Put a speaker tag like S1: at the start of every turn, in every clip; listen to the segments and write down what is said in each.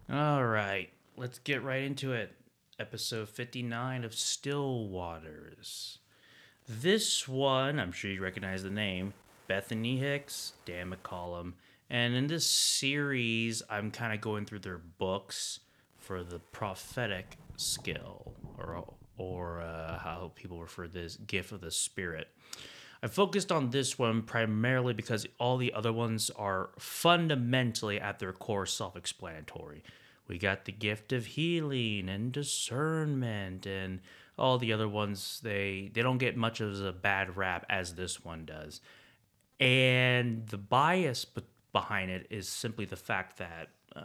S1: All right, let's get right into it. Episode 59 of Still Waters. This one, I'm sure you recognize the name, Bethany Hicks, Dan McCollum. And in this series, I'm kind of going through their books for the prophetic skill, or how people refer to this gift of the Spirit. I focused on this one primarily because all the other ones are fundamentally at their core self explanatory. We got the gift of healing and discernment, and all the other ones, they don't get much of a bad rap as this one does. And the bias behind it is simply the fact that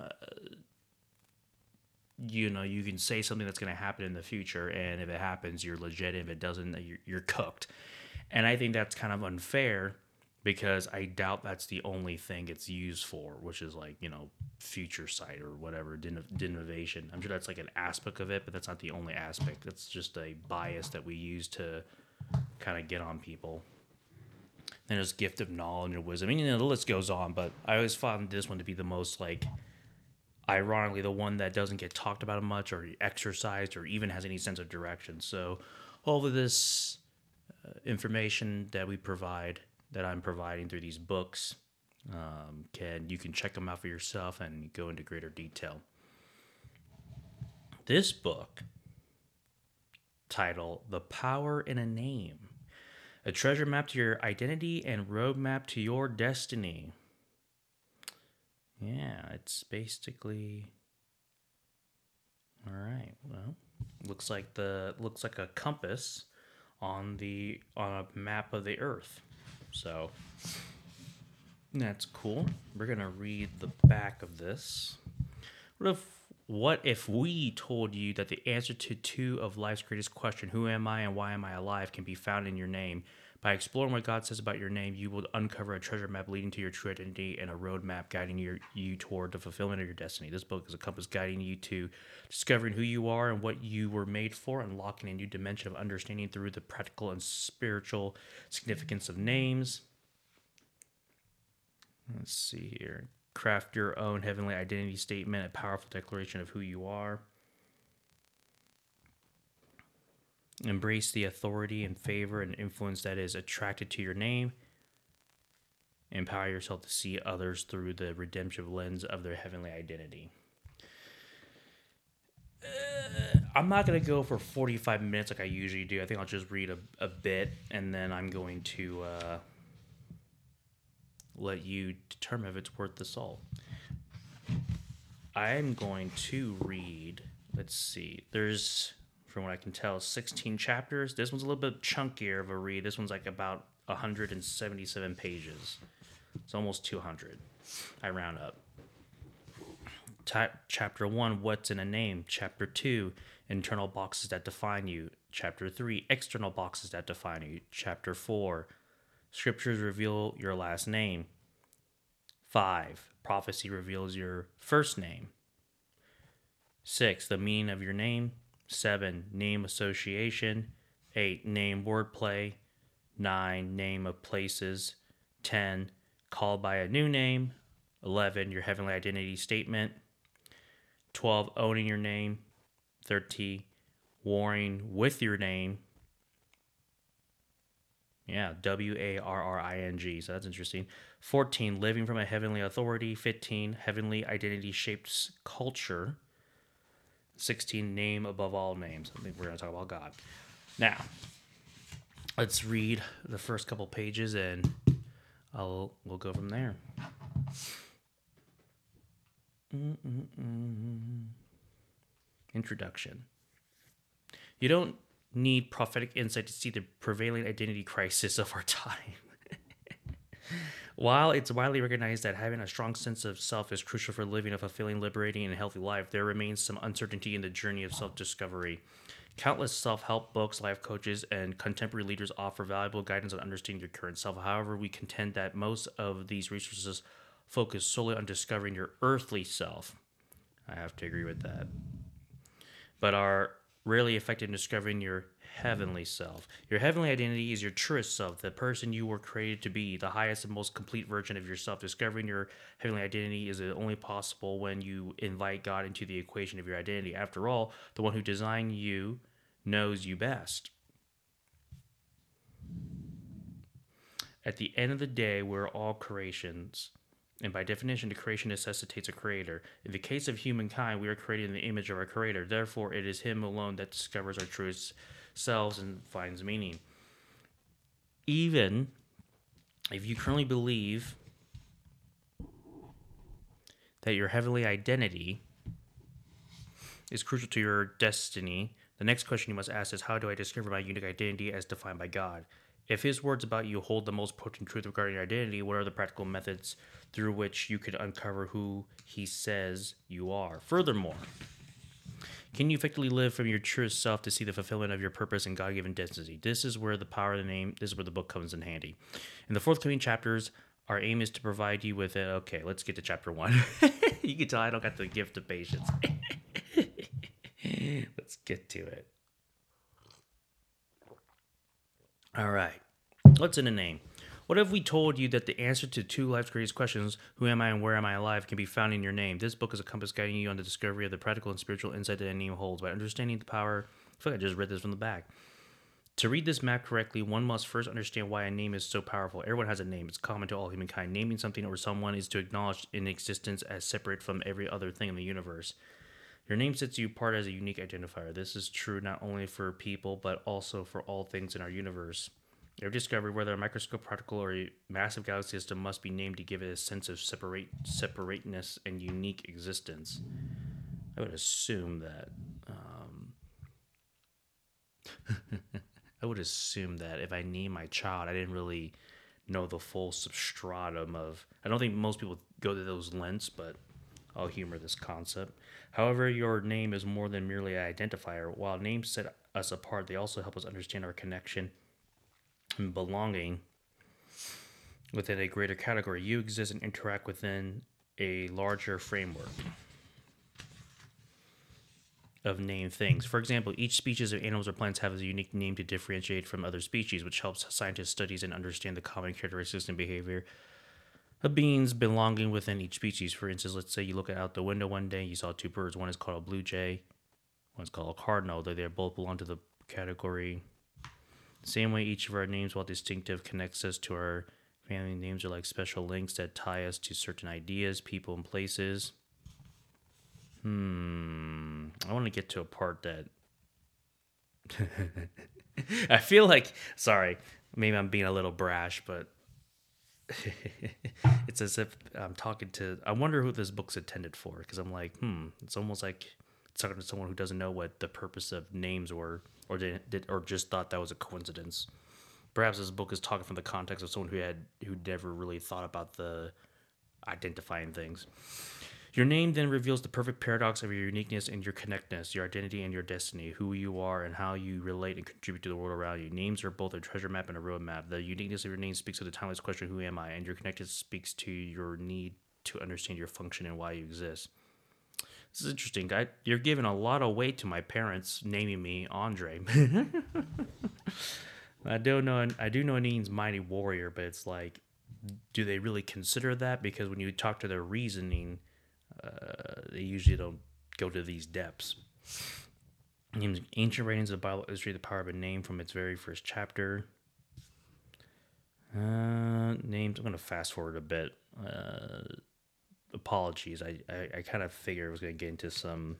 S1: you can say something that's going to happen in the future, and if it happens, you're legit. If it doesn't, you're cooked. And I think that's kind of unfair because I doubt that's the only thing it's used for, which is like, future sight or whatever, denovation. I'm sure that's like an aspect of it, but that's not the only aspect. That's just a bias that we use to kind of get on people. And there's gift of knowledge and wisdom. I mean, the list goes on, but I always found this one to be the most, like, ironically, the one that doesn't get talked about much or exercised or even has any sense of direction. So, all of this information that we provide, that I'm providing through these books, you can check them out for yourself and go into greater detail. This book, titled "The Power in a Name: A Treasure Map to Your Identity and Roadmap to Your Destiny." Yeah, it's basically all right. Well, looks like a compass on a map of the Earth. So that's cool. We're gonna read the back of this. What if we told you that the answer to two of life's greatest questions, who am I and why am I alive, can be found in your name? By exploring what God says about your name, you will uncover a treasure map leading to your true identity and a roadmap guiding you toward the fulfillment of your destiny. This book is a compass guiding you to discovering who you are and what you were made for, unlocking a new dimension of understanding through the practical and spiritual significance of names. Let's see here. Craft your own heavenly identity statement, a powerful declaration of who you are. Embrace the authority and favor and influence that is attracted to your name. Empower yourself to see others through the redemptive lens of their heavenly identity. I'm not going to go for 45 minutes like I usually do. I think I'll just read a bit, and then I'm going to let you determine if it's worth the salt. I'm going to read, let's see, there's, from what I can tell, 16 chapters. This one's a little bit chunkier of a read. This one's like about 177 pages. It's almost 200. I round up. Chapter 1, What's in a Name? Chapter 2, Internal Boxes That Define You. Chapter 3, External Boxes That Define You. Chapter 4, Scriptures Reveal Your Last Name. 5, Prophecy Reveals Your First Name. 6, The Meaning of Your Name. 7, Name Association. 8, Name Wordplay. 9, Name of Places. 10, Called by a New Name. 11, Your Heavenly Identity Statement. 12, Owning Your Name. 13, Warring with Your Name. Yeah, Warring, so that's interesting. 14, Living from a Heavenly Authority. 15, Heavenly Identity Shapes Culture. 16, Name Above All Names. I think we're going to talk about God. Now, let's read the first couple pages and we'll go from there. Introduction. You don't need prophetic insight to see the prevailing identity crisis of our time. While it's widely recognized that having a strong sense of self is crucial for living a fulfilling, liberating, and healthy life, there remains some uncertainty in the journey of self-discovery. Countless self-help books, life coaches, and contemporary leaders offer valuable guidance on understanding your current self. However, we contend that most of these resources focus solely on discovering your earthly self. I have to agree with that. But are rarely effective in discovering your heavenly self. Your heavenly identity is your truest self, the person you were created to be, the highest and most complete version of yourself. Discovering your heavenly identity is only possible when you invite God into the equation of your identity. After all, the one who designed you knows you best. At the end of the day, we're all creations. And by definition, the creation necessitates a creator. In the case of humankind, we are created in the image of our creator. Therefore, it is him alone that discovers our truest selves and finds meaning. Even if you currently believe that your heavenly identity is crucial to your destiny, the next question you must ask is, how do I discover my unique identity as defined by God? If his words about you hold the most potent truth regarding your identity, what are the practical methods through which you could uncover who he says you are? Furthermore, can you effectively live from your truest self to see the fulfillment of your purpose and God-given destiny? This is where the power of the name, this is where the book comes in handy. In the forthcoming chapters, our aim is to provide you with it. Okay, let's get to chapter 1. You can tell I don't got the gift of patience. Let's get to it. All right. What's in a name? What if we told you that the answer to two of life's greatest questions, who am I and where am I alive, can be found in your name? This book is a compass guiding you on the discovery of the practical and spiritual insight that a name holds. By understanding the power, I feel like I just read this from the back. To read this map correctly, one must first understand why a name is so powerful. Everyone has a name. It's common to all humankind. Naming something or someone is to acknowledge in existence as separate from every other thing in the universe. Your name sets you apart as a unique identifier. This is true not only for people, but also for all things in our universe. Every discovery, whether a microscope particle or a massive galaxy system, must be named to give it a sense of separateness and unique existence. I would assume that. I would assume that if I name my child, I didn't really know the full substratum of. I don't think most people go to those lengths, but I'll humor this concept. However, your name is more than merely an identifier. While names set us apart, they also help us understand our connection and belonging within a greater category. You exist and interact within a larger framework of named things. For example, each species of animals or plants have a unique name to differentiate from other species, which helps scientists study and understand the common characteristics and behavior of beings belonging within each species. For instance, let's say you look out the window one day, you saw two birds. One is called a blue jay, one's called a cardinal. They both belong to the category. Same way, each of our names, while distinctive, connects us to our family. Names are like special links that tie us to certain ideas, people, and places. I want to get to a part that I feel like, sorry, maybe I'm being a little brash, but it's as if I'm talking to, I wonder who this book's intended for, because I'm like, it's almost like it's talking to someone who doesn't know what the purpose of names were, or or just thought that was a coincidence. Perhaps this book is talking from the context of someone who never really thought about the identifying things. Your name then reveals the perfect paradox of your uniqueness and your connectedness, your identity and your destiny, who you are and how you relate and contribute to the world around you. Names are both a treasure map and a road map. The uniqueness of your name speaks to the timeless question, who am I? And your connectedness speaks to your need to understand your function and why you exist. This is interesting. You're giving a lot of weight to my parents naming me Andre. I do know it means mighty warrior, but it's like, do they really consider that? Because when you talk to their reasoning, they usually don't go to these depths. Ancient writings of the Bible illustrate the power of a name from its very first chapter. Names. I'm going to fast forward a bit. Apologies. I kind of figured I was going to get into some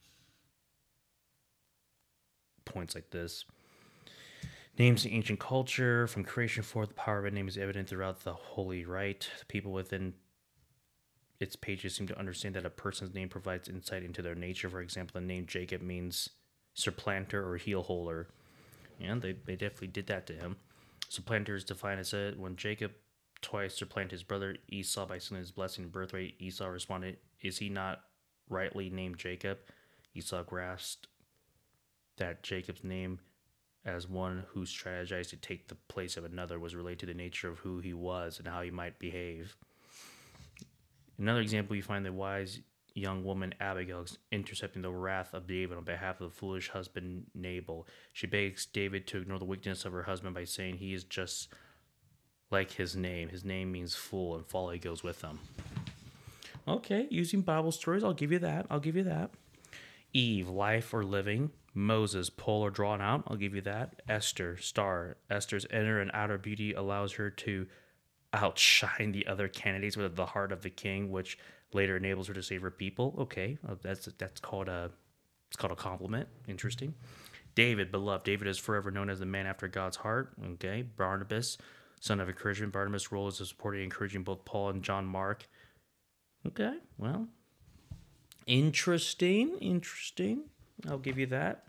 S1: points like this. Names in ancient culture. From creation forth, the power of a name is evident throughout the Holy Rite. The people within its pages seem to understand that a person's name provides insight into their nature. For example, the name Jacob means supplanter or heel holder. And they definitely did that to him. Supplanter is defined as when Jacob twice supplanted his brother Esau by stealing his blessing and birthright. Esau responded, "Is he not rightly named Jacob?" Esau grasped that Jacob's name as one who strategized to take the place of another was related to the nature of who he was and how he might behave. Another example, you find the wise young woman Abigail intercepting the wrath of David on behalf of the foolish husband Nabal. She begs David to ignore the weakness of her husband by saying he is just like his name. His name means fool, and folly goes with him. Okay, using Bible stories, I'll give you that. I'll give you that. Eve, life or living. Moses, pull or drawn out. I'll give you that. Esther, star. Esther's inner and outer beauty allows her to outshine the other candidates with the heart of the king, which later enables her to save her people. Okay, that's called it's called a compliment. Interesting. David, beloved. David is forever known as the man after God's heart. Okay. Barnabas, son of encouragement. Barnabas' role is to support and encouraging both Paul and John Mark. Okay, well, interesting. I'll give you that.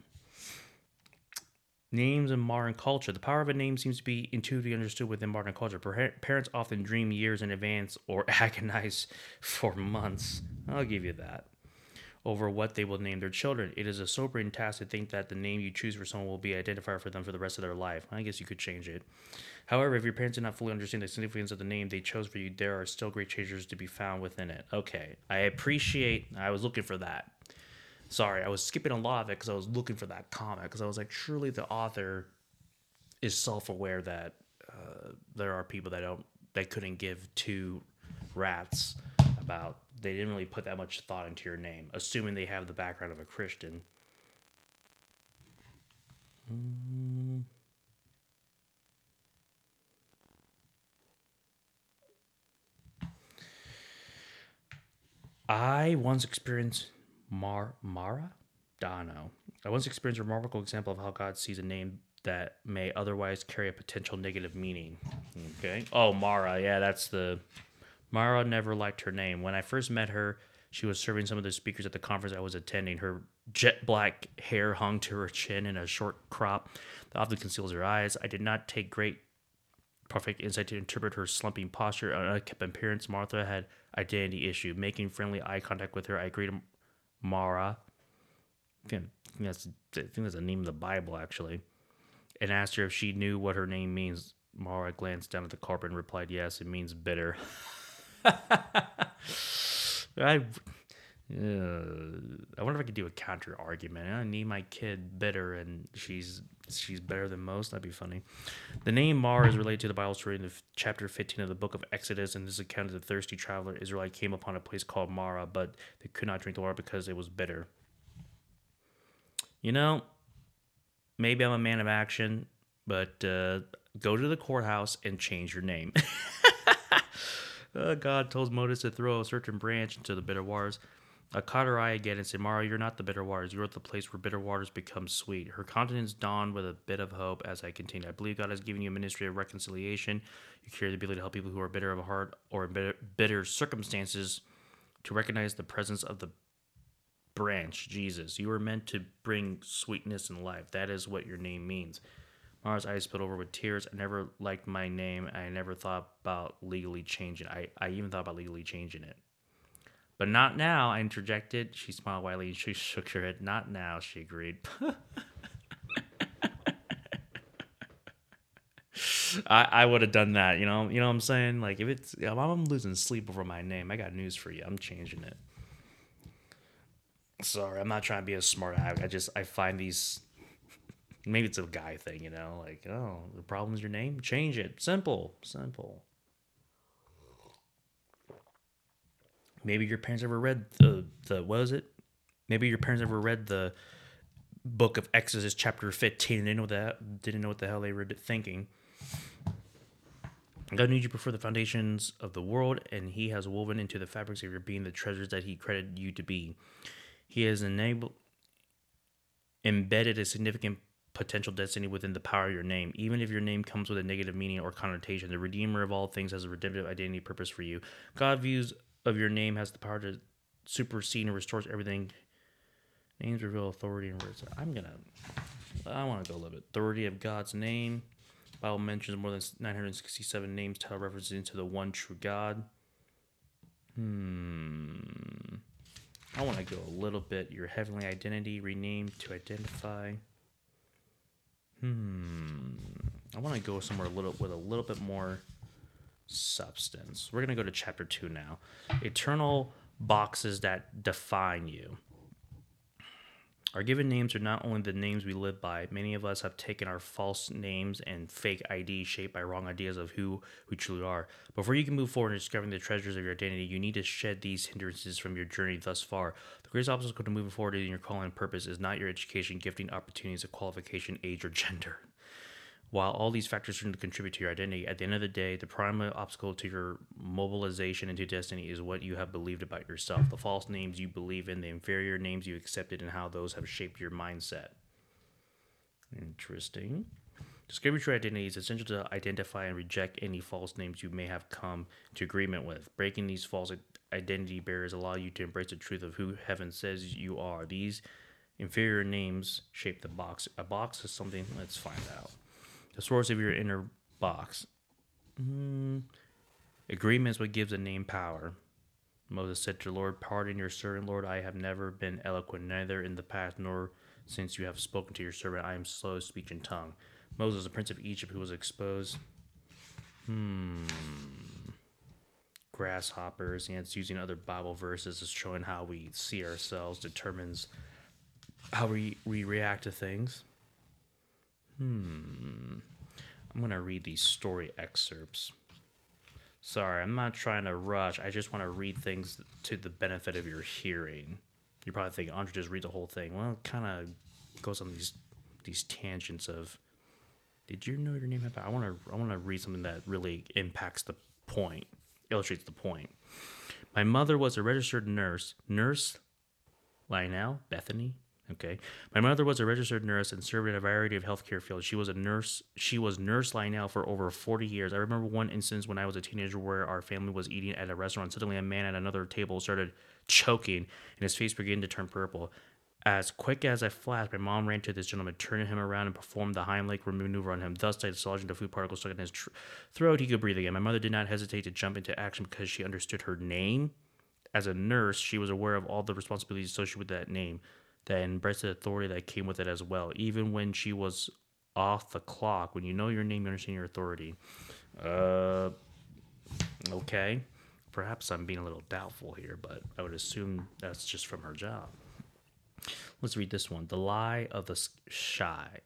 S1: Names in modern culture. The power of a name seems to be intuitively understood within modern culture. Parents often dream years in advance or agonize for months. I'll give you that. Over what they will name their children. It is a sobering task to think that the name you choose for someone will be identifier for them for the rest of their life. I guess you could change it. However, if your parents do not fully understand the significance of the name they chose for you, there are still great treasures to be found within it. Okay, I was looking for that. Sorry, I was skipping a lot of it because I was looking for that comment, because I was like, surely the author is self-aware that there are people that couldn't give two rats about. They didn't really put that much thought into your name, assuming they have the background of a Christian. I once experienced Mara? Dano. I once experienced a remarkable example of how God sees a name that may otherwise carry a potential negative meaning. Okay. Oh, Mara. Yeah, that's the... Mara never liked her name. When I first met her, she was serving some of the speakers at the conference I was attending. Her jet black hair hung to her chin in a short crop that often conceals her eyes. I did not take great perfect insight to interpret her slumping posture and unkept appearance. Martha had identity issue. Making friendly eye contact with her, I greeted Mara. I think that's the name of the Bible, actually, and asked her if she knew what her name means. Mara glanced down at the carpet and replied, "Yes, it means bitter." I wonder if I could do a counter argument. I need my kid bitter, and she's better than most. That'd be funny. The name Mara is related to the Bible story in the chapter 15 of the book of Exodus, and this account of the thirsty traveler Israelite came upon a place called Mara, but they could not drink the water because it was bitter. You know, maybe I'm a man of action, but go to the courthouse and change your name. God told Moses to throw a certain branch into the bitter waters. I caught her eye again and said, "Mara, you're not the bitter waters. You're at the place where bitter waters become sweet." Her countenance dawned with a bit of hope as I continued. "I believe God has given you a ministry of reconciliation. You carry the ability to help people who are bitter of heart or in bitter circumstances to recognize the presence of the branch, Jesus. You were meant to bring sweetness and life. That is what your name means." Mara's eyes spilled over with tears. I never liked my name. I never thought about legally changing it. I even thought about legally changing it. "But not now," I interjected. She smiled widely and she shook her head. "Not now," she agreed. I would have done that, you know what I'm saying? Like, if I'm losing sleep over my name, I got news for you. I'm changing it. Sorry, I'm not trying to be a smart aleck. I find these... Maybe it's a guy thing, like, oh, the problem's your name? Change it. Simple. Maybe your parents ever read the what is it? Maybe your parents ever read the book of Exodus chapter 15 and didn't know what the hell they were thinking. God knew you before the foundations of the world, and he has woven into the fabrics of your being the treasures that he credited you to be. He has embedded a significant potential destiny within the power of your name. Even if your name comes with a negative meaning or connotation, the Redeemer of all things has a redemptive identity purpose for you. God views of your name has the power to supersede and restores everything. Names reveal authority and words. I want to go a little bit. Authority of God's name. Bible mentions more than 967 names, title references to the one true God. I want to go a little bit. Your heavenly identity, renamed to identify. I want to go somewhere with a little bit more substance. We're going to go to chapter 2 now. Eternal boxes that define you. Our given names are not only the names we live by. Many of us have taken our false names and fake IDs shaped by wrong ideas of who we truly are. Before you can move forward in discovering the treasures of your identity, you need to shed these hindrances from your journey thus far. The greatest obstacle to moving forward in your calling and purpose is not your education, gifting, opportunities, of qualification, age, or gender. While all these factors tend to contribute to your identity, at the end of the day, the primary obstacle to your mobilization into destiny is what you have believed about yourself, the false names you believe in, the inferior names you accepted, and how those have shaped your mindset. Interesting. Discovering your identity is essential to identify and reject any false names you may have come to agreement with. Breaking these false identity barriers allow you to embrace the truth of who heaven says you are. These inferior names shape the box. A box is something, let's find out. The source of your inner box. Agreement is what gives a name power. Moses said to the Lord, "Pardon your servant, Lord. I have never been eloquent, neither in the past nor since you have spoken to your servant. I am slow of speech and tongue." Moses, the prince of Egypt, who was exposed. Grasshoppers. And it's using other Bible verses as showing how we see ourselves determines how we react to things. I'm going to read these story excerpts. Sorry, I'm not trying to rush. I just want to read things to the benefit of your hearing. You're probably thinking, Andre, just read the whole thing. Well, it kind of goes on these tangents of, did you know your name had power? I want to read something that really impacts the point, illustrates the point. My mother was a registered nurse. Nurse Lionel Bethany. Okay. My mother was a registered nurse and served in a variety of healthcare fields. She was Nurse Lionel for over 40 years. I remember one instance when I was a teenager where our family was eating at a restaurant. Suddenly a man at another table started choking and his face began to turn purple. As quick as a flash, my mom ran to this gentleman, turned him around, and performed the Heimlich maneuver on him. Thus, dislodging the food particle stuck in his throat, he could breathe again. My mother did not hesitate to jump into action because she understood her name. As a nurse, she was aware of all the responsibilities associated with that name, that embraced the authority that came with it as well. Even when she was off the clock, when you know your name, you understand your authority. Okay. Perhaps I'm being a little doubtful here, but I would assume that's just from her job. Let's read this one. The Lie of Shy.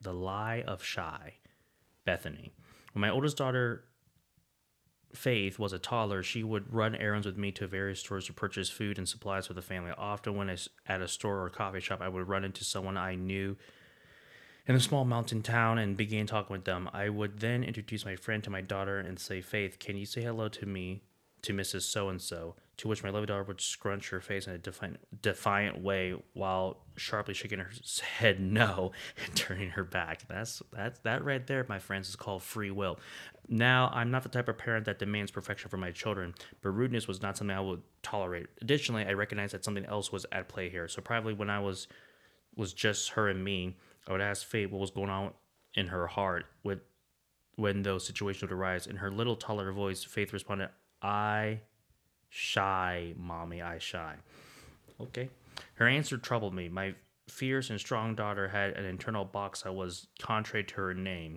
S1: Bethany. When my oldest daughter, Faith, was a toddler, she would run errands with me to various stores to purchase food and supplies for the family. Often when at a store or coffee shop, I would run into someone I knew in a small mountain town and begin talking with them. I would then introduce my friend to my daughter and say, "Faith, can you say hello to me, to Mrs. So-and-so?" To which my lovely daughter would scrunch her face in a defiant way while sharply shaking her head no and turning her back. That right there, my friends, is called free will. Now, I'm not the type of parent that demands perfection for my children, but rudeness was not something I would tolerate. Additionally, I recognized that something else was at play here. So probably when I was just her and me, I would ask Faith what was going on in her heart when those situations would arise. In her little toddler voice, Faith responded, "I shy, mommy, I shy." Okay. Her answer troubled me. My fierce and strong daughter had an internal box that was contrary to her name.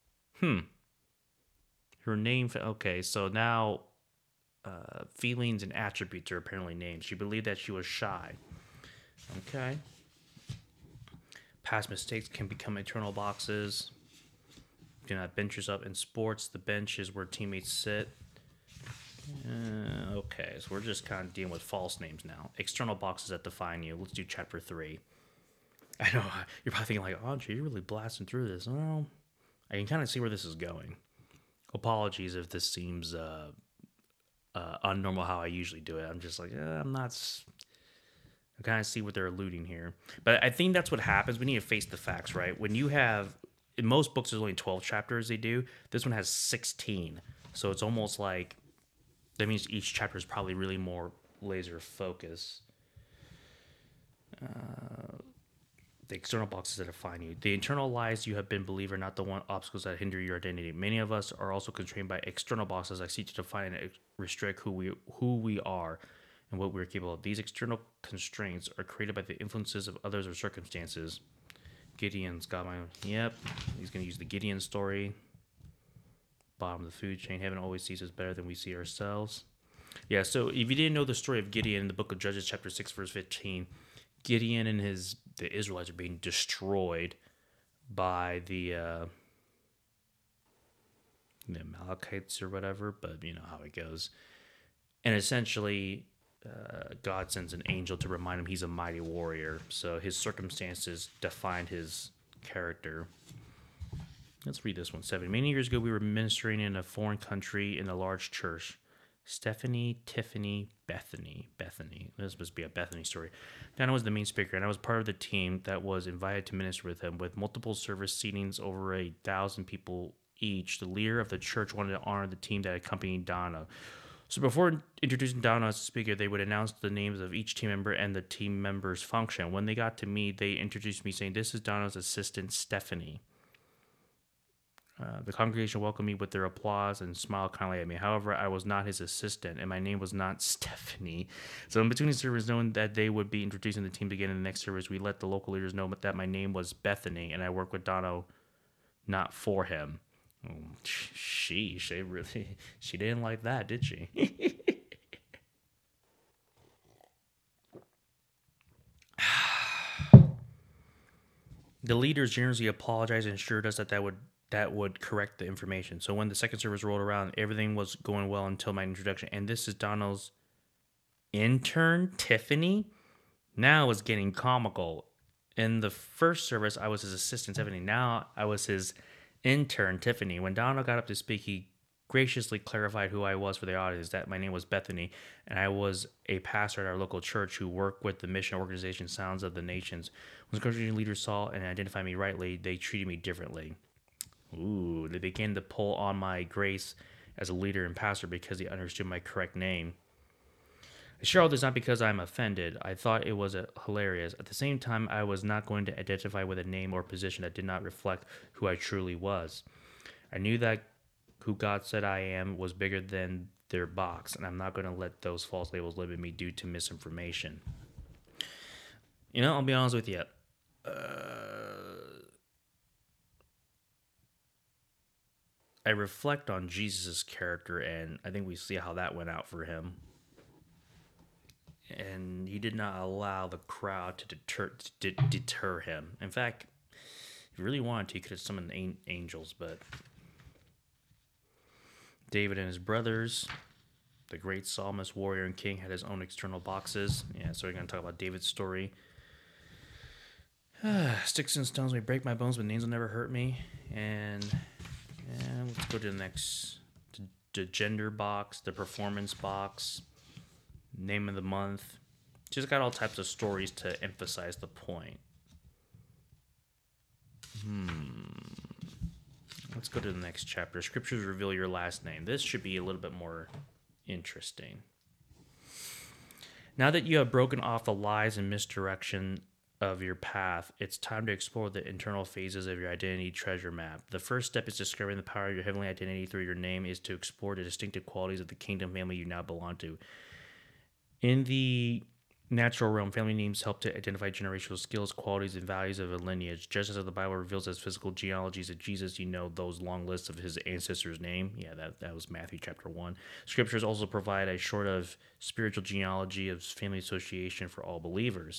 S1: Her name, okay, so now feelings and attributes are apparently named. She believed that she was shy. Okay. Past mistakes can become internal boxes. You can have benchers up in sports. The bench is where teammates sit. Okay, so we're just kind of dealing with false names now. External boxes that define you. Let's do chapter 3. I know, you're probably thinking like, Andre, you're really blasting through this. Well, I can kind of see where this is going. Apologies if this seems unnormal how I usually do it. I'm just like, I'm kind of see what they're alluding here. But I think that's what happens. We need to face the facts, right? When you have, in most books, there's only 12 chapters they do. This one has 16. So it's almost like, that means each chapter is probably really more laser focus. The external boxes that define you. The internal lies you have been believed are not the one obstacles that hinder your identity. Many of us are also constrained by external boxes that seek to define and restrict who we are and what we're capable of. These external constraints are created by the influences of others or circumstances. Gideon's got my... Yep, he's going to use the Gideon story. Bottom of the food chain. Heaven always sees us better than we see ourselves. Yeah, so if you didn't know the story of Gideon in the book of Judges, chapter 6, verse 15, Gideon and the Israelites are being destroyed by the Amalekites or whatever, but you know how it goes. And essentially, God sends an angel to remind him he's a mighty warrior. So his circumstances defined his character. Let's read this one. 7. Many years ago, we were ministering in a foreign country in a large church. Stephanie, Tiffany, Bethany. Bethany. This must be a Bethany story. Donna was the main speaker, and I was part of the team that was invited to minister with him. With multiple service seatings over 1,000 people each, the leader of the church wanted to honor the team that accompanied Donna. So before introducing Donna as a speaker, they would announce the names of each team member and the team member's function. When they got to me, they introduced me saying, "This is Donna's assistant, Stephanie." The congregation welcomed me with their applause and smiled kindly at me. However, I was not his assistant, and my name was not Stephanie. So in between the service, knowing that they would be introducing the team again in the next service, we let the local leaders know that my name was Bethany, and I worked with Donna, not for him. She didn't like that, did she? The leaders generously apologized and assured us that would correct the information. So when the second service rolled around, everything was going well until my introduction. And this is Donald's intern, Tiffany. Now it was getting comical. In the first service, I was his assistant, Tiffany. Now I was his intern, Tiffany. When Donald got up to speak, he graciously clarified who I was for the audience, that my name was Bethany, and I was a pastor at our local church who worked with the mission organization Sounds of the Nations. When the congregation leaders saw and identified me rightly, they treated me differently. Ooh, they began to pull on my grace as a leader and pastor because they understood my correct name. I share all this not because I'm offended. I thought it was hilarious. At the same time, I was not going to identify with a name or position that did not reflect who I truly was. I knew that who God said I am was bigger than their box, and I'm not going to let those false labels limit me due to misinformation. You know, I'll be honest with you. I reflect on Jesus' character, and I think we see how that went out for him. And he did not allow the crowd to deter him. In fact, if he really wanted to, he could have summoned angels, but David and his brothers, the great psalmist, warrior, and king, had his own external boxes. Yeah, so we're going to talk about David's story. Sticks and stones may break my bones, but names will never hurt me. And let's go to the next. The gender box, the performance box, name of the month. Just got all types of stories to emphasize the point. Let's go to the next chapter. Scriptures reveal your last name. This should be a little bit more interesting. Now that you have broken off the lies and misdirection of your path, it's time to explore the internal phases of your identity treasure map. The first step is discovering the power of your heavenly identity through your name is to explore the distinctive qualities of the kingdom family you now belong to. In the natural realm, family names help to identify generational skills, qualities, and values of a lineage. Just as the Bible reveals as physical genealogies of Jesus, you know those long lists of his ancestors' name. Yeah, that was Matthew chapter 1. Scriptures also provide a sort of spiritual genealogy of family association for all believers.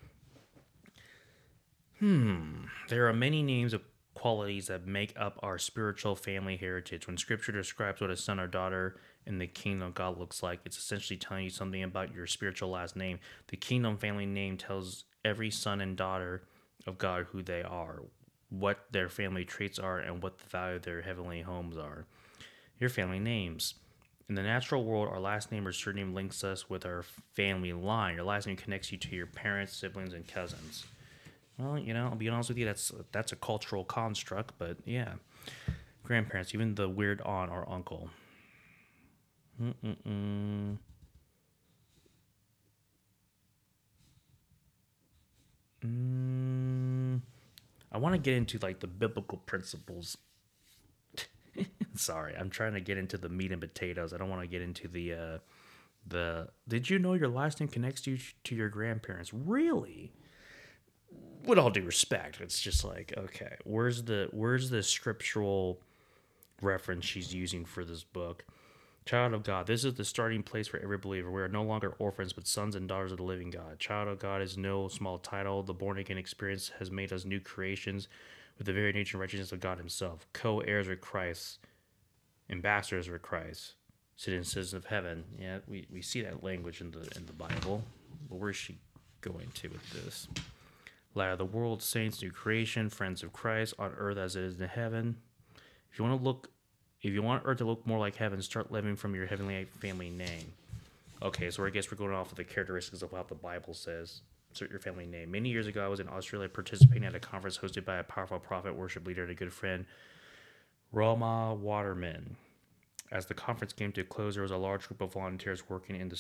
S1: There are many names of qualities that make up our spiritual family heritage. When Scripture describes what a son or daughter in the kingdom of God looks like, it's essentially telling you something about your spiritual last name. The kingdom family name tells every son and daughter of God who they are, what their family traits are, and what the value of their heavenly homes are. Your family names. In the natural world, our last name or surname links us with our family line. Your last name connects you to your parents, siblings, and cousins. Well, you know, I'll be honest with you, that's a cultural construct, but yeah. Grandparents, even the weird aunt or uncle. I want to get into like the biblical principles. Sorry, I'm trying to get into the meat and potatoes. I don't want to get into the did you know your last name connects you to your grandparents? Really? With all due respect, it's just like, okay, where's the scriptural reference she's using for this book? Child of God, this is the starting place for every believer. We are no longer orphans, but sons and daughters of the living God. Child of God is no small title. The born again experience has made us new creations with the very nature and righteousness of God Himself. Co-heirs with Christ, ambassadors with Christ, citizens of heaven. Yeah, we see that language in the Bible. But where's she going to with this? Light of the world, saints, new creation, friends of Christ, on earth as it is in heaven. If you want earth to look more like heaven, start living from your heavenly family name. Okay, so I guess we're going off of the characteristics of what the Bible says. Insert your family name. Many years ago, I was in Australia participating at a conference hosted by a powerful prophet, worship leader, and a good friend, Roma Waterman. As the conference came to a close, there was a large group of volunteers working in the...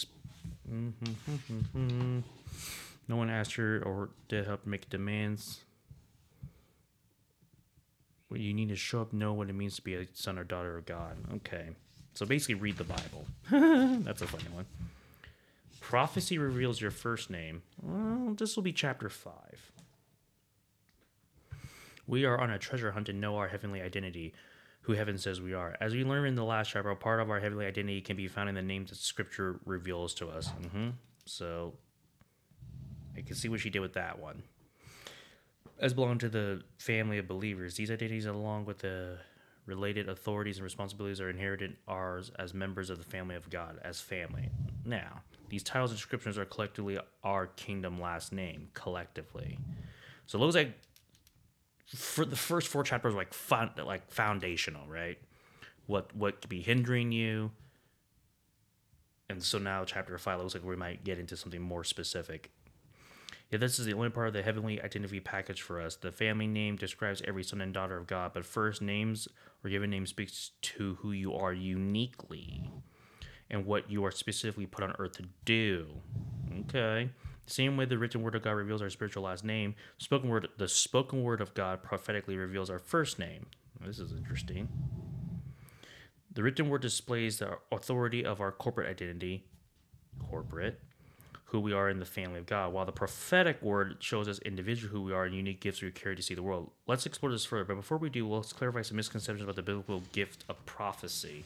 S1: No one asked her or did help make demands. Well, you need to show up, know what it means to be a son or daughter of God. Okay. So basically read the Bible. That's a funny one. Prophecy reveals your first name. Well, this will be chapter 5. We are on a treasure hunt to know our heavenly identity, who heaven says we are. As we learned in the last chapter, a part of our heavenly identity can be found in the names that Scripture reveals to us. So I can see what she did with that one. As belong to the family of believers, these identities, along with the related authorities and responsibilities, are inherited ours as members of the family of God, as family. Now, these titles and descriptions are collectively our kingdom last name, collectively. So it looks like for the first 4 chapters are like foundational, right? What could be hindering you? And so now chapter 5 looks like we might get into something more specific. Yeah, this is the only part of the heavenly identity package for us. The family name describes every son and daughter of God, but first names or given name speaks to who you are uniquely and what you are specifically put on earth to do. Okay. The same way the written word of God reveals our spiritual last name, the spoken word of God prophetically reveals our first name. This is interesting. The written word displays the authority of our corporate identity, who we are in the family of God, while the prophetic word shows us individually who we are and unique gifts we carry to see the world. Let's explore this further, but before we do, let's clarify some misconceptions about the biblical gift of prophecy.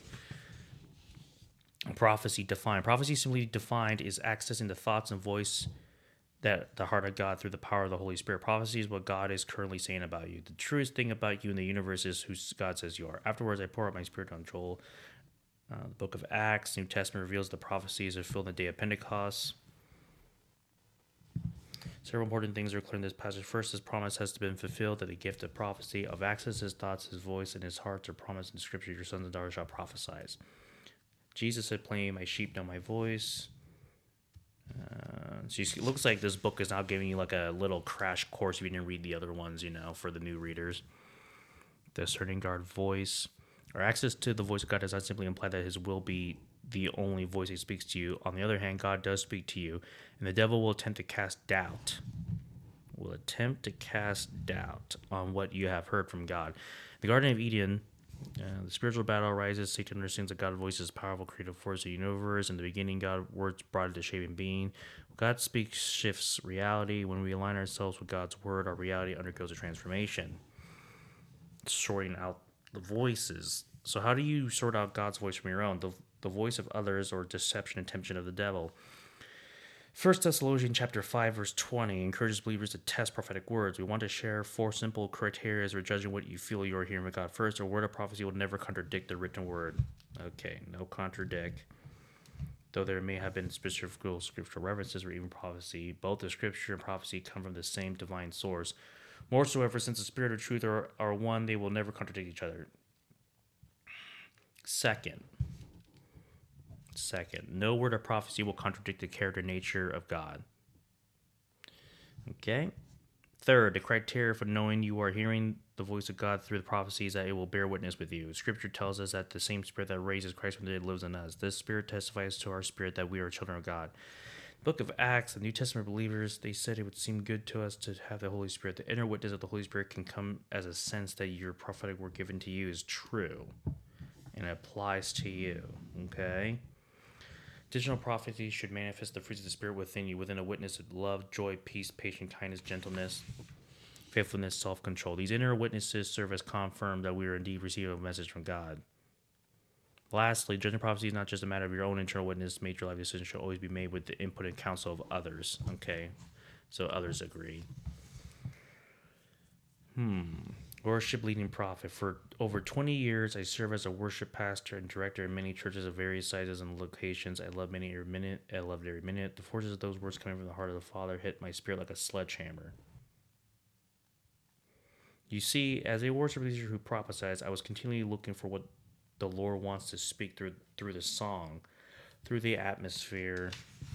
S1: Prophecy defined. Prophecy simply defined is accessing the thoughts and voice that the heart of God through the power of the Holy Spirit. Prophecy is what God is currently saying about you. The truest thing about you in the universe is who God says you are. Afterwards, I pour out my spirit on Joel. The book of Acts, New Testament reveals the prophecies are fulfilled on the day of Pentecost. Several important things are clear in this passage. First, his promise has been fulfilled that the gift of prophecy, of access his thoughts, his voice, and his heart are promised in Scripture. Your sons and daughters shall prophesy. Jesus said plainly, my sheep know my voice. So it looks like this book is now giving you like a little crash course if you didn't read the other ones, for the new readers. The discerning guard voice. Our access to the voice of God does not simply imply that his will be the only voice he speaks to you. On the other hand, God does speak to you, and the devil will attempt to cast doubt. On what you have heard from God. The Garden of Eden, the spiritual battle arises. Satan understands that God's voice is a powerful creative force of the universe. In the beginning, God's words brought into shape and being. God speaks shifts reality. When we align ourselves with God's word, our reality undergoes a transformation. Sorting out the voices. So how do you sort out God's voice from your own? The voice of others or deception and temptation of the devil. 1 Thessalonians chapter 5, verse 20 encourages believers to test prophetic words. We want to share 4 simple criteria as we're judging what you feel you're hearing from God. First, a word of prophecy will never contradict the written word. Okay, no contradict. Though there may have been specific scriptural references or even prophecy, both the scripture and prophecy come from the same divine source. Moreover, since the spirit of truth are one, they will never contradict each other. Second, no word of prophecy will contradict the character and nature of God. Okay. Third, the criteria for knowing you are hearing the voice of God through the prophecy is that it will bear witness with you. Scripture tells us that the same spirit that raises Christ from the dead lives in us. This spirit testifies to our spirit that we are children of God. Book of Acts, the New Testament believers, they said it would seem good to us to have the Holy Spirit. The inner witness of the Holy Spirit can come as a sense that your prophetic word given to you is true and it applies to you. Okay. Digital prophecy should manifest the fruits of the Spirit within you, within a witness of love, joy, peace, patience, kindness, gentleness, faithfulness, self-control. These inner witnesses serve as confirm that we are indeed receiving a message from God. Lastly, judging prophecy is not just a matter of your own internal witness. Major life decisions should always be made with the input and counsel of others. Okay, so others agree. Worship leading prophet. For over 20 years, I serve as a worship pastor and director in many churches of various sizes and locations. I loved every minute. The forces of those words coming from the heart of the Father hit my spirit like a sledgehammer. You see, as a worship leader who prophesies, I was continually looking for what the Lord wants to speak through the song, through the atmosphere.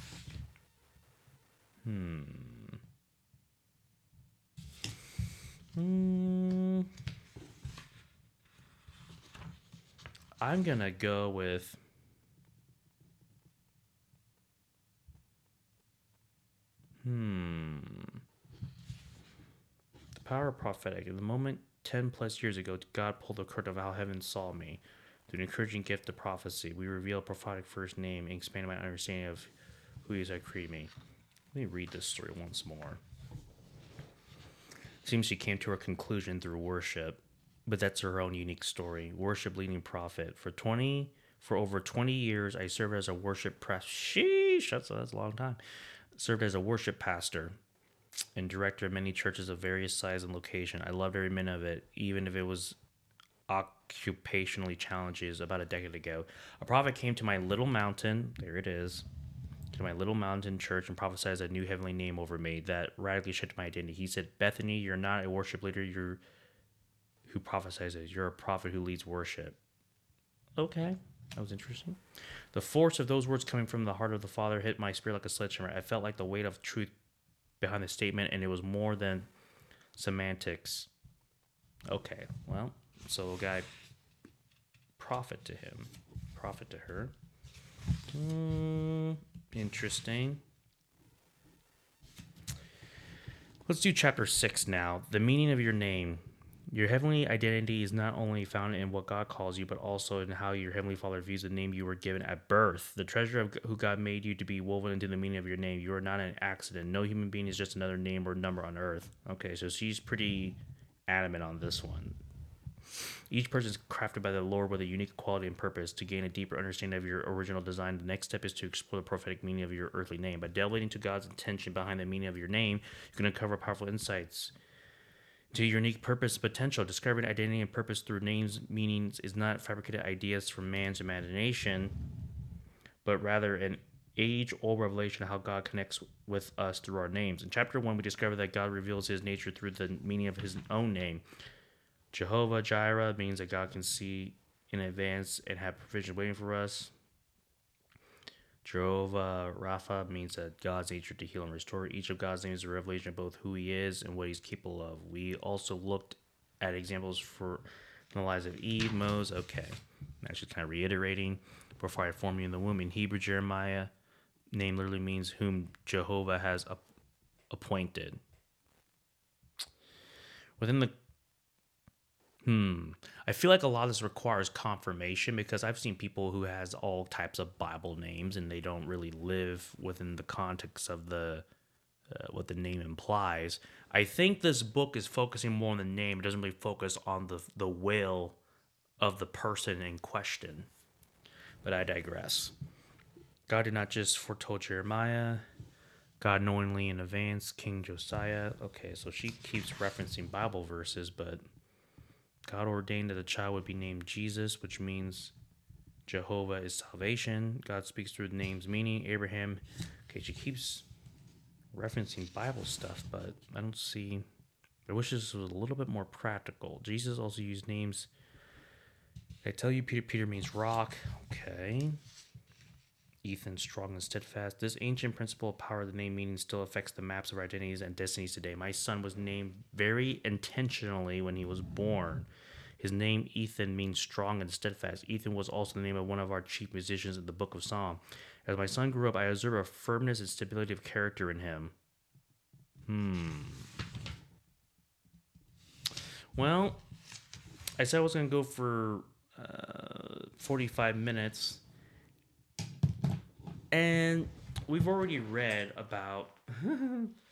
S1: I'm gonna go with the power of prophetic. In the moment 10 plus years ago, God pulled the curtain of how heaven saw me. Through an encouraging gift of prophecy, we revealed a prophetic first name and expanded my understanding of who He is that created me. Let me read this story once more. It seems she came to her conclusion through worship, but that's her own unique story. Worship leading prophet. For over 20 years, I served as a worship sheesh, that's a long time. Served as a worship pastor and director of many churches of various size and location. I loved every minute of it, even if it was occupationally challenges. About a decade ago, a prophet came to my little mountain, there it is, to my little mountain church and prophesied a new heavenly name over me that radically shifted my identity. He said, Bethany, you're not a worship leader, you're who prophesies. You're a prophet who leads worship. Okay, that was interesting. The force of those words coming from the heart of the Father hit my spirit like a sledgehammer. I felt like the weight of truth behind the statement, and it was more than semantics. Okay, well, so a guy, prophet to him, prophet to her. Interesting. Let's do chapter 6 now. The meaning of your name. Your heavenly identity is not only found in what God calls you, but also in how your heavenly Father views the name you were given at birth. The treasure of who God made you to be woven into the meaning of your name. You are not an accident. No human being is just another name or number on earth. Okay, so she's pretty adamant on this one. Each person is crafted by the Lord with a unique quality and purpose. To gain a deeper understanding of your original design, the next step is to explore the prophetic meaning of your earthly name. By delving into God's intention behind the meaning of your name, you can uncover powerful insights to your unique purpose and potential. Discovering identity and purpose through names' meanings is not fabricated ideas from man's imagination, but rather an age-old revelation of how God connects with us through our names. In chapter 1, we discover that God reveals His nature through the meaning of His own name. Jehovah Jireh means that God can see in advance and have provision waiting for us. Jehovah Rapha means that God's nature to heal and restore. Each of God's names is a revelation of both who He is and what He's capable of. We also looked at examples for the lives of Eve, Moses. Okay, that's just kind of reiterating. Before I formed you in the womb, in Hebrew, Jeremiah name literally means whom Jehovah has appointed. Within the I feel like a lot of this requires confirmation because I've seen people who has all types of Bible names and they don't really live within the context of the what the name implies. I think this book is focusing more on the name. It doesn't really focus on the will of the person in question. But I digress. God did not just foretold Jeremiah. God knowingly in advance, King Josiah. Okay, so she keeps referencing Bible verses, but God ordained that the child would be named Jesus, which means Jehovah is salvation. God speaks through the name's meaning. Abraham. Okay, she keeps referencing Bible stuff, but I don't see. I wish this was a little bit more practical. Jesus also used names. I tell you, Peter means rock. Okay. Ethan, strong and steadfast. This ancient principle of power of the name meaning still affects the maps of our identities and destinies today. My son was named very intentionally when he was born. His name, Ethan, means strong and steadfast. Ethan was also the name of one of our chief musicians in the book of Psalm. As my son grew up, I observed a firmness and stability of character in him. Well, I said I was going to go for 45 minutes. And we've already read about, I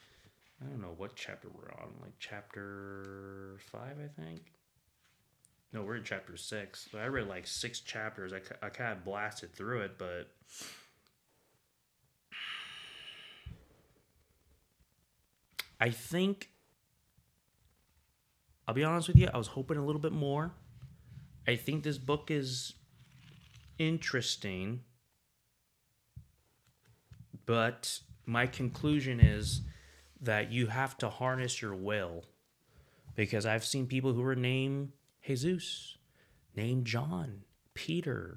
S1: don't know what chapter we're on, like chapter 5, I think. No, we're in chapter 6. So I read like 6 chapters. I kind of blasted through it, but I think, I'll be honest with you, I was hoping a little bit more. I think this book is interesting, but my conclusion is that you have to harness your will, because I've seen people who are named Jesus, named John, Peter,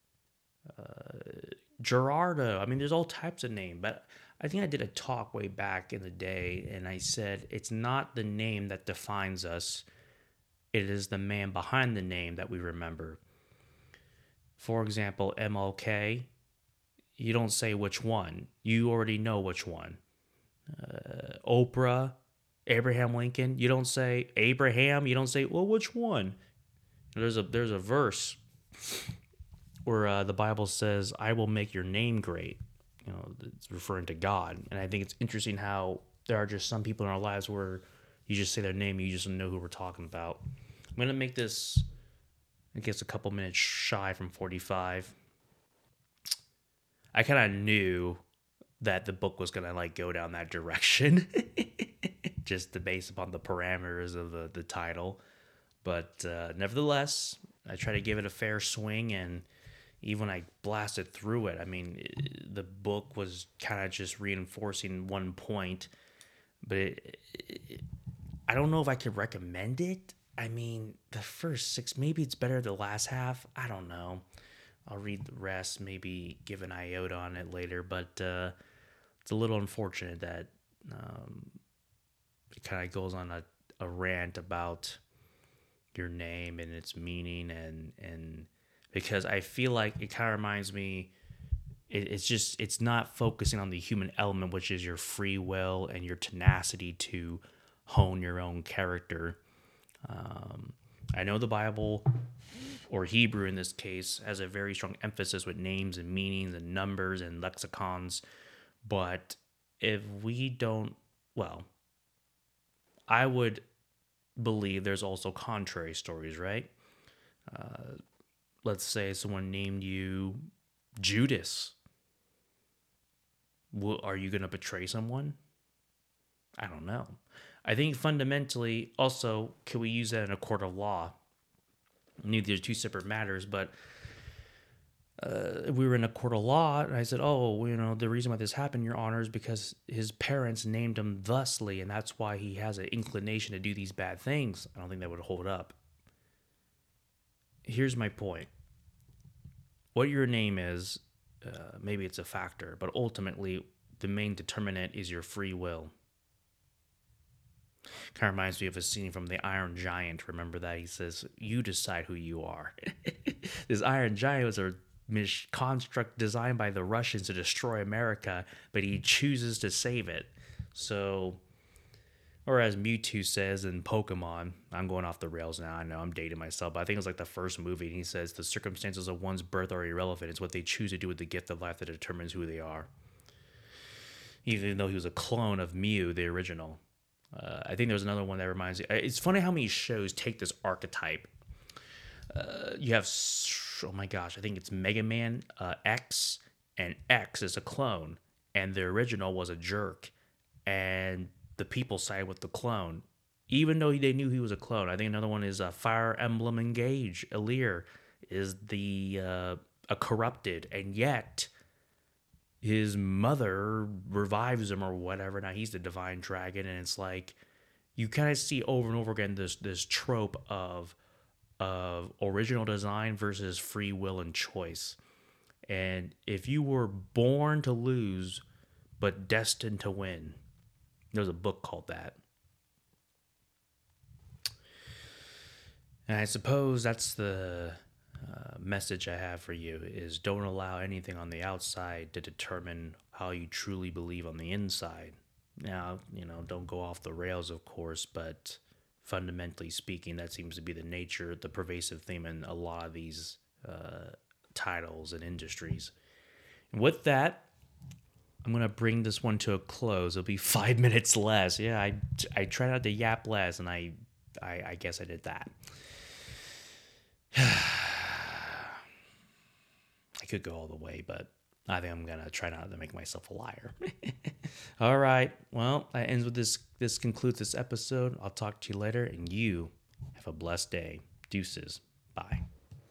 S1: Gerardo. I mean, there's all types of names, but I think I did a talk way back in the day, and I said it's not the name that defines us, it is the man behind the name that we remember. For example, MLK, you don't say which one, you already know which one. Oprah, Abraham Lincoln, you don't say Abraham, you don't say, well, which one? There's a verse where the Bible says, I will make your name great. You know, it's referring to God. And I think it's interesting how there are just some people in our lives where you just say their name, you just know who we're talking about. I'm going to make this, I guess, a couple minutes shy from 45. I kind of knew that the book was going to like go down that direction just to base upon the parameters of the title. But nevertheless, I try to give it a fair swing, and even when I blasted through it, I mean, the book was kind of just reinforcing one point, but I don't know if I could recommend it. I mean, the first 6, maybe it's better the last half. I don't know. I'll read the rest, maybe give an iota on it later, but it's a little unfortunate that it kind of goes on a rant about your name and its meaning, and because I feel like it kind of reminds me, it's not focusing on the human element, which is your free will and your tenacity to hone your own character. I know the Bible, or Hebrew in this case, has a very strong emphasis with names and meanings and numbers and lexicons, but if we don't, well, I would believe there's also contrary stories, right? Let's say someone named you Judas. Are you going to betray someone? I don't know. I think fundamentally, also, can we use that in a court of law? Neither are two separate matters, but we were in a court of law, and I said, oh, you know, the reason why this happened, Your Honor, is because his parents named him thusly, and that's why he has an inclination to do these bad things. I don't think that would hold up. Here's my point. What your name is, maybe it's a factor, but ultimately, the main determinant is your free will. Kind of reminds me of a scene from The Iron Giant. Remember that? He says, you decide who you are. This Iron Giant was a construct designed by the Russians to destroy America, but he chooses to save it. So, or as Mewtwo says in Pokemon, I'm going off the rails now, I know I'm dating myself, but I think it was like the first movie, and he says, the circumstances of one's birth are irrelevant. It's what they choose to do with the gift of life that determines who they are. Even though he was a clone of Mew, the original. I think there's another one that reminds me. It's funny how many shows take this archetype. You have, oh my gosh, I think it's Mega Man X, and X is a clone, and the original was a jerk, and the people side with the clone, even though they knew he was a clone. I think another one is Fire Emblem Engage. Aleer is a corrupted, and yet his mother revives him or whatever. Now he's the divine dragon, and it's like you kind of see over and over again this trope of original design versus free will and choice. And if you were born to lose but destined to win, there's a book called that. And I suppose that's the message I have for you, is don't allow anything on the outside to determine how you truly believe on the inside. Now, you know, don't go off the rails, of course, but fundamentally speaking, that seems to be the nature, the pervasive theme in a lot of these titles and industries. And with that, I'm going to bring this one to a close. It'll be 5 minutes less. Yeah, I try not to yap less, and I guess I did that. I could go all the way, but I think I'm going to try not to make myself a liar. All right. Well, that ends with this. This concludes this episode. I'll talk to you later, and you have a blessed day. Deuces. Bye.